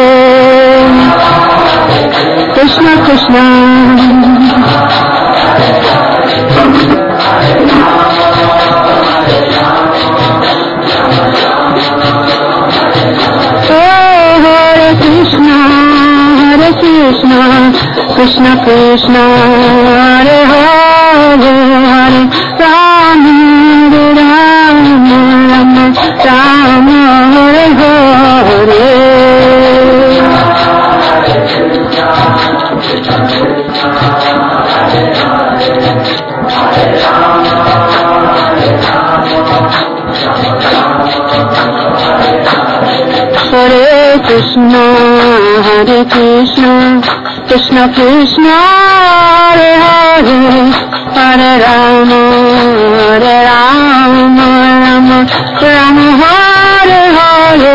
Hare, Krishna Krishna. Hare Krishna, Hare Krishna, Krishna Krishna, Hare Hare, Hare Rama, Rama Rama, Rama Hare Hare. Hare Krishna, Hare Krishna, Krishna Krishna, Hare Hare, Hare Rama, Hare Rama, Rama Rama, Hare Hare.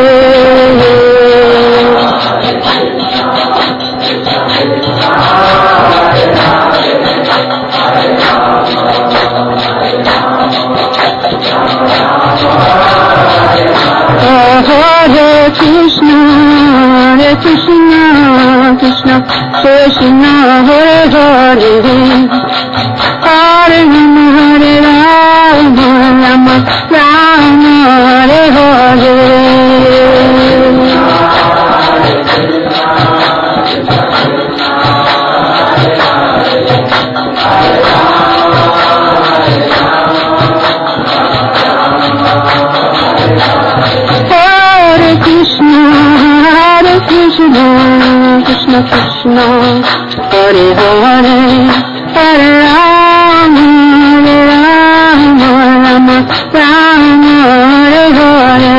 Hare Krishna, Hare Krishna, Krishna Krishna, Hare Hare, Hare Rama, Hare Rama, Rama Rama, Hare Hare. Hare Krishna, Hare Krishna, Krishna Krishna, Hare Hare, Hare Rama, Hare Rama, Rama Rama, Hare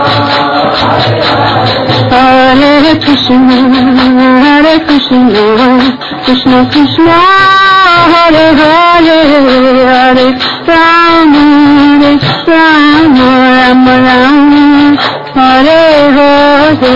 Hare Krishna, Hare Krishna, Krishna Krishna Hare Hare Hare Rama Hare Rama Rama Rama Hare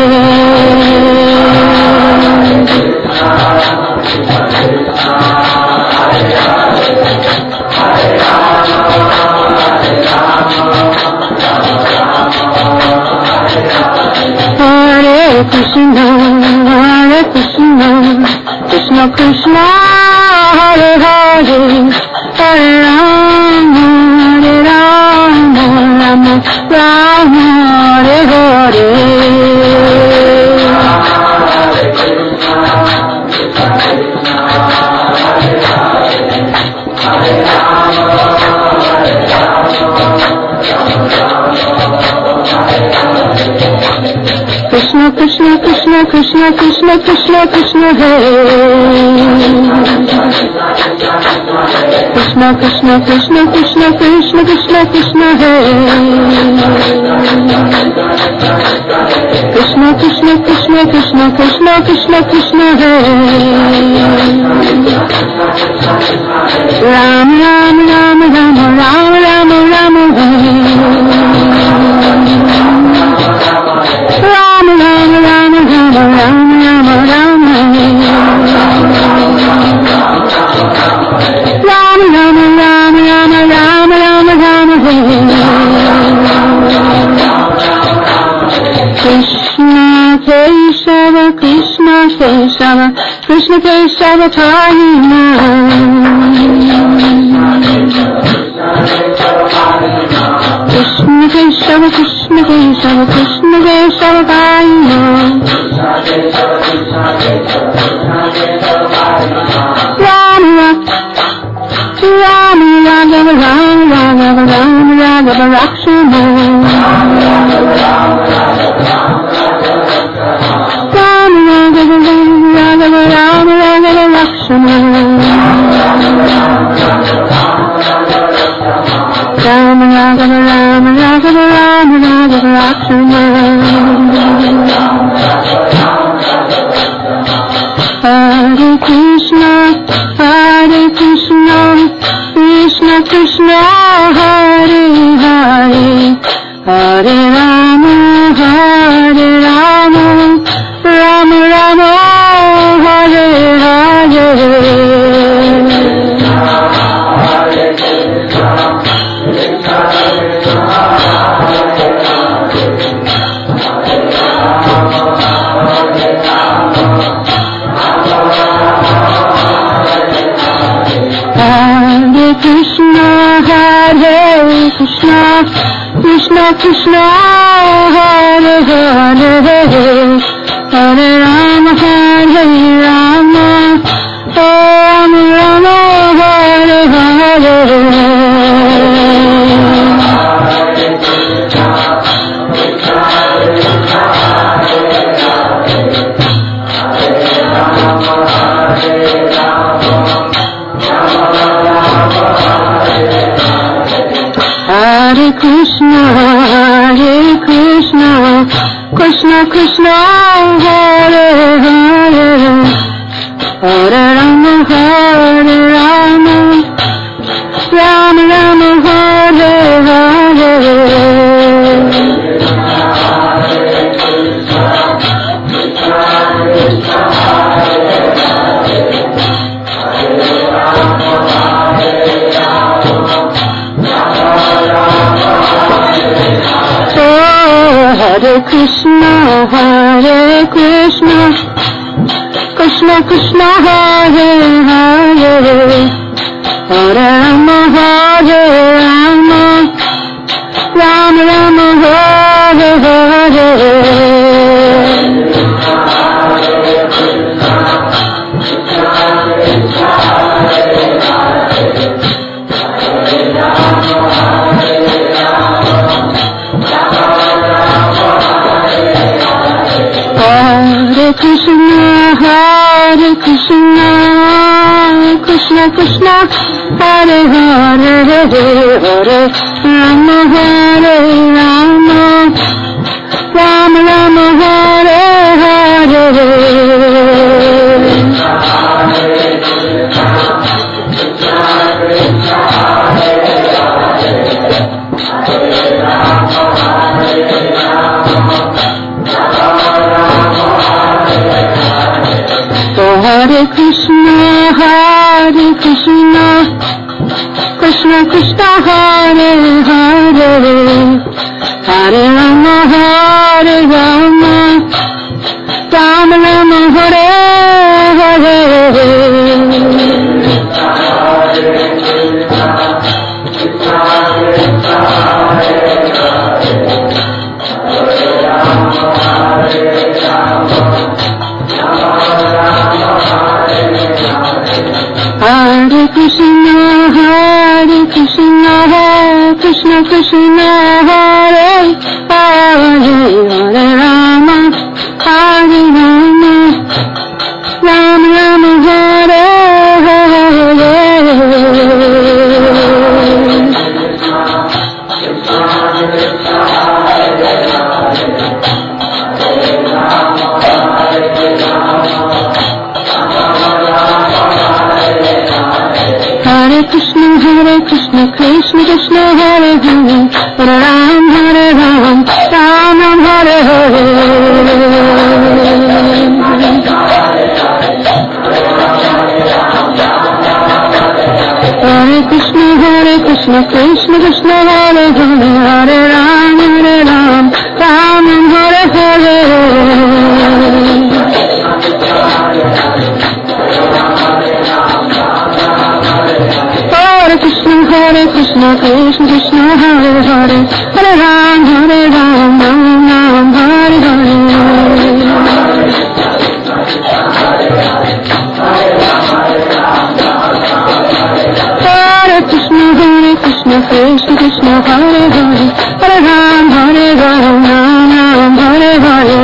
Hare Krishna, Hare Krishna, Krishna Krishna, Hare Hare, Hare Rama, Hare Rama, Rama Rama, Hare Hare. Krishna Krishna Krishna Krishna Krishna Krishna Krishna Hare Krishna Krishna Krishna Krishna Krishna Krishna Krishna Hare Krishna Krishna Krishna Krishna Krishna Krishna Krishna Hare Ram Ram Ram Ram Ram Ram Ram Hare Ram Ram Ram Ram Ram Ram Ram Hare Ram Ram Ram Ram Ram Ram Ram Hare Krishna Keshava Krishna Keshava Krishna Keshava Parina Krishna Keshava Krishna Keshava Krishna Keshava Parina Rama Rama Raghava Rama Raghava Rama Raghava Rakshana Rama Raghava Raghava Rama Raghava Rakshana Rama Raghava Rama Raghava Rama Raghava Rakshana Hare Krishna Hare Krishna Krishna Krishna Hare Hare Hare Rama Hare Rama Rama Rama Hare Hare Hare Krishna Hare Krishna Krishna Krishna Hare Hare Hare Rama Hare Rama Rama Rama Hare Hare Hare Krishna Hare Krishna Krishna Krishna Hare Hare Hare Rama Hare Rama Rama Rama Hare Hare Hare Krishna Hare Krishna Krishna Krishna Hare Hare Hare Rama Hare Rama Rama Rama Hare Hare Hare Krishna Hare Krishna Krishna Krishna Hare Hare Hare Rama Hare Rama Rama Rama Hare Hare Hare Krishna, Hare Krishna, Krishna Krishna, Hare Hare, Hare Rama, Hare Rama, Rama Rama, Hare Hare. Hare Krishna, Hare Krishna, Krishna Krishna, Hare Hare, Hare Rama, Hare Rama, Rama Rama, Hare Hare. Hare Krishna, Hare Krishna, Krishna Krishna, Hare Hare, Hare Ram, Hare Ram, Ram Ram, Hare Hare. Hare Krishna, Hare Krishna, Krishna Krishna, Hare Hare, Hare Ram, Hare Ram, Ram Ram, Hare Hare. Hare Krishna, Hare Krishna, Krishna Krishna, Hare Hare, Hare Ram, Hare Ram, Ram Ram, Hare Hare. Hare Krishna, Hare Krishna, Krishna Krishna, Hare Hare, Hare Ram, Hare Ram, Ram Ram, Hare Hare.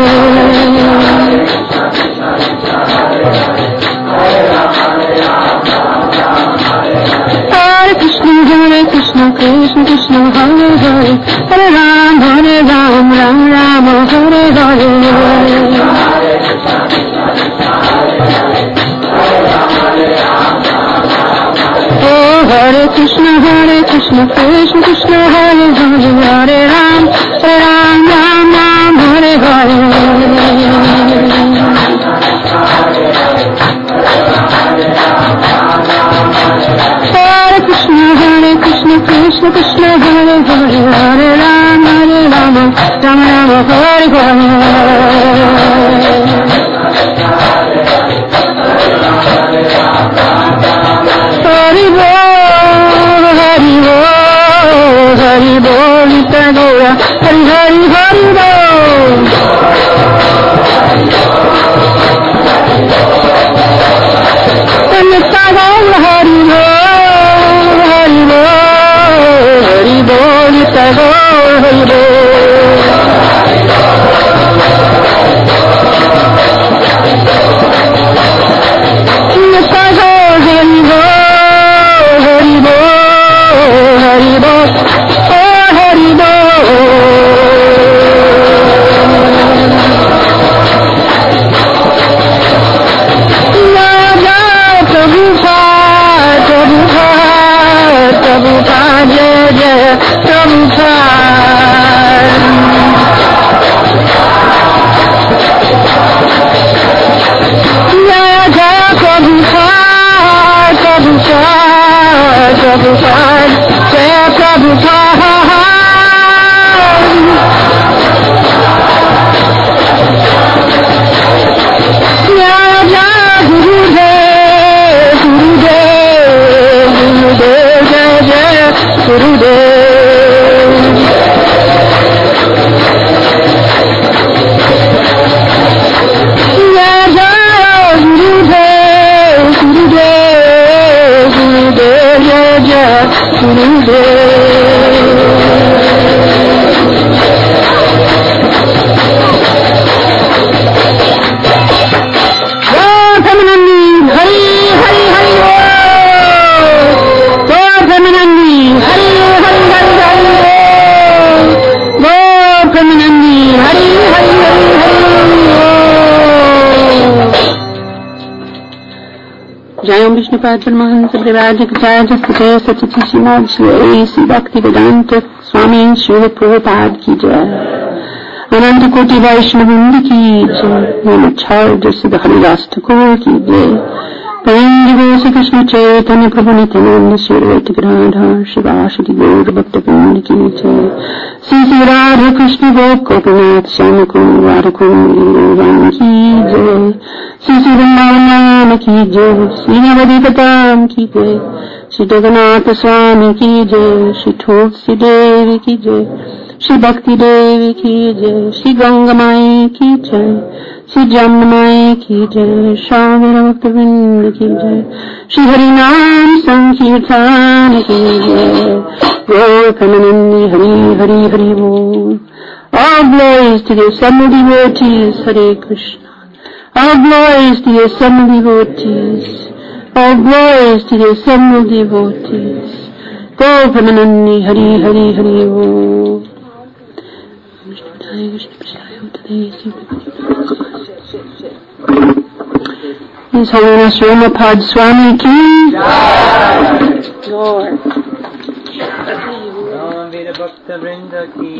Hare Krishna, Hare Krishna, Krishna Krishna, Hare Hare, Hare Ram, Hare Ram, Ram Ram, Hare Hare. Oh, Hare Krishna, Hare Krishna, Krishna Krishna, Hare Hare, Hare Ram, Hare Ram, Ram Ram, Hare Hare. Hare Krishna, Hare Krishna, Krishna Krishna, Hare Hare, Hare Ram, Hare Rama, Rama Rama, Hare Hare. Hari Bol, Hari Bol, Hari Bol, Ita Gora, Hari Hari Hari Bol. Ita Gora, Hari Bol, Hari Bol, Hari Bol, Ita Gora, Hari Bol. Vishnupada Paramahansa Privajak Jaya Jasate Satiti Srimad Shri A C Bhakti Vedanta Swami Srila Prabhupada Ki Jai. अनंत कोटि वैष्णवृंद की जय। छाड़ सिद्ध हरिदास ठाकुर की जय। प्रेम श्री कृष्ण चैतन्य प्रभु नित्यानंद श्री अद्वैत गदाधर शिवासदि गौर भक्तवृंद की जय। श्री श्री राधा कृष्ण गोप गोपीनाथ श्याम कुंज राधा कुंज की जय। श्री श्री वृंदावन की जय। श्री नवद्वीपधाम की जय। श्री जगन्नाथ स्वामी की जय। श्री तुलसी देवी की जय। श्री भक्ति देवी की जय। श्री गंगा माई की जय। श्री जमुना माई की जय। श्याम भक्तवृंद की जय। श्री हरिनाम संकीर्तन की जय। गौर प्रेमानंदी हरि हरि हरि बोल। All glories to the assembled devotees. Hare Krishna. All glories to the assembled devotees. All glories to the assembled devotees. Gauр Premanandi Hari Hari Hari Bol. His Holiness Ramapad Swami ki Lord. Ram Veda Bhakta Vrinda ki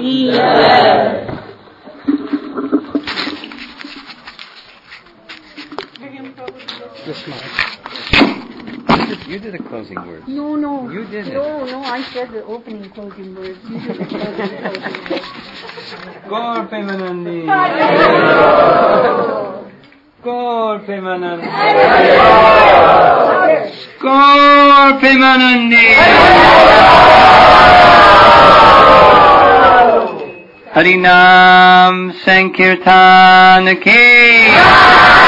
You did the closing words. No, no. You did it. No, no, I said the opening closing words. You did the closing closing words. Gaur Premanandi. Gaur Premanandi. Gaur Premanandi. Harinam Sankirtan ki